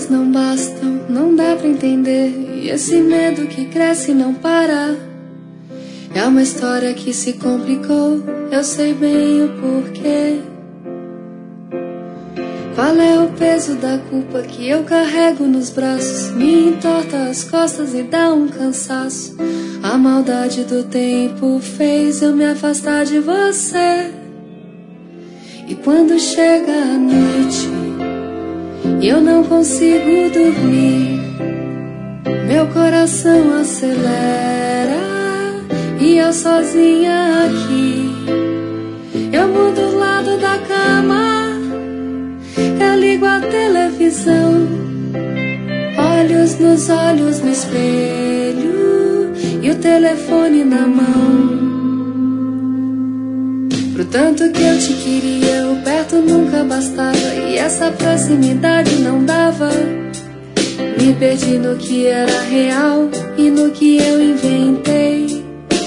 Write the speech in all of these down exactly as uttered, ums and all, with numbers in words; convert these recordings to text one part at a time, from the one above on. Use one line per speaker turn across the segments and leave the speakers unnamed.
palavras não bastam, não dá pra entender. E esse medo que cresce e não para. É uma história que se complicou, eu sei bem o porquê. Qual é o peso da culpa que eu carrego nos braços? Me entorta as costas e dá um cansaço. A maldade do tempo fez eu me afastar de você. E quando chega a noite e eu não consigo dormir, meu coração acelera e eu sozinha aqui. Eu mudo o lado da cama, eu ligo a televisão, olhos nos olhos no espelho e o telefone na mão. Pro tanto que eu te queria, o perto nunca bastava e essa proximidade não dava. Me perdi no que era real e no que eu inventei.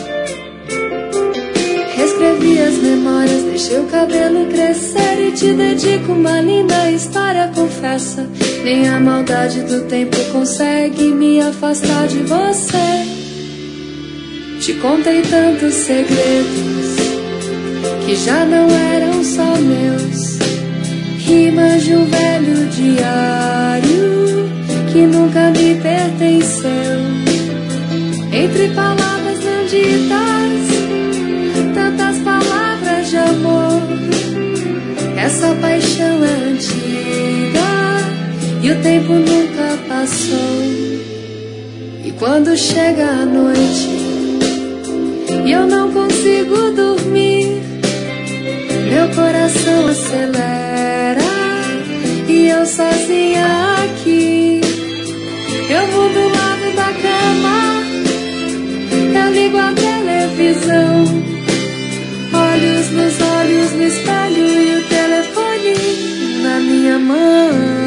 Reescrevi as memórias, deixei o cabelo crescer e te dedico uma linda história, confessa. Nem a maldade do tempo consegue me afastar de você. Te contei tantos segredos que já não eram só meus, rimas de um velho diário que nunca me pertenceu. Entre palavras não ditas, tantas palavras de amor. Essa paixão é antiga e o tempo nunca passou. E quando chega a noite e eu não consigo dormir, meu coração acelera e eu sozinha aqui. Eu mudo o lado da cama, eu ligo a televisão, olhos nos olhos no espelho e o telefone na minha mão.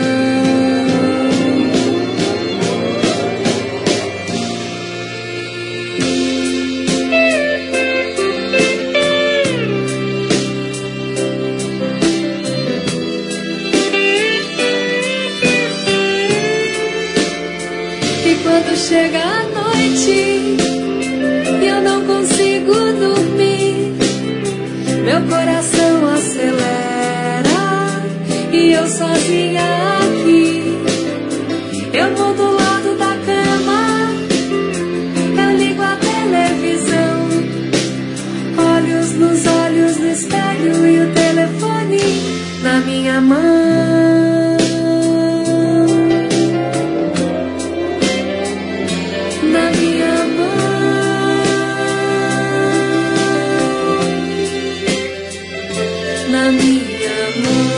Quando chega a noite e eu não consigo dormir, meu coração acelera e eu sozinha aqui. Eu mudo o lado da cama, eu ligo a televisão, olhos nos olhos no espelho e o telefone na minha mão. Na minha mão, na minha mão.